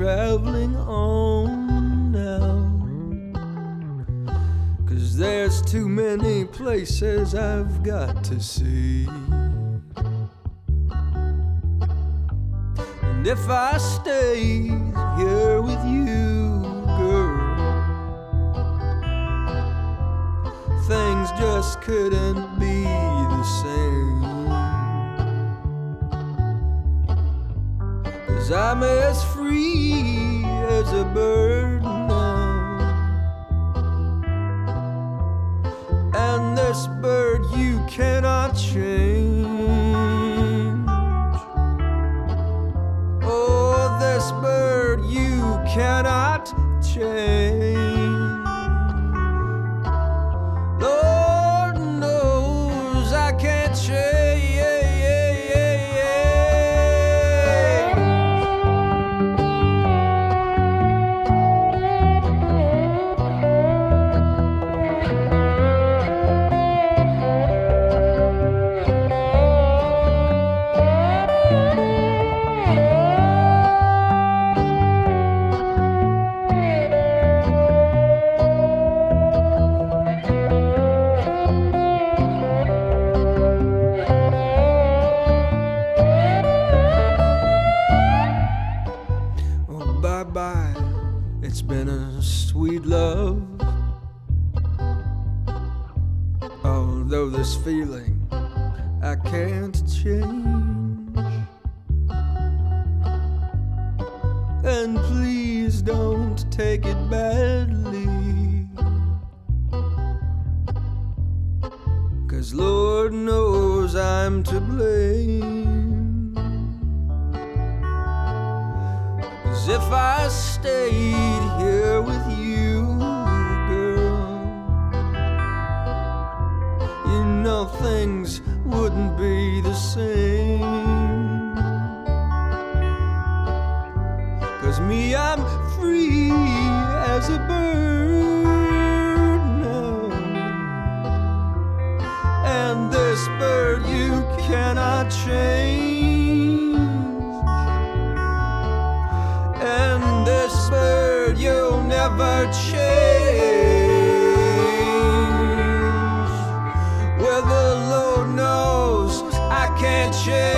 traveling on now, 'cause there's too many places I've got to see. And if I stayed here with you, girl, things just couldn't be the same. 'Cause I'm as free as a bird now, and this bird you cannot change. Oh, this bird you cannot change. Lord knows I can't change. Bye-bye, it's been a sweet love, although this feeling I can't change. And please don't take it badly, 'cause Lord knows I'm to blame. 'Cause if I stayed here with you, girl, you know things wouldn't be the same. 'Cause me, I'm free as a bird now, and this bird you cannot change. And this bird you'll never change. Well, the Lord knows I can't change.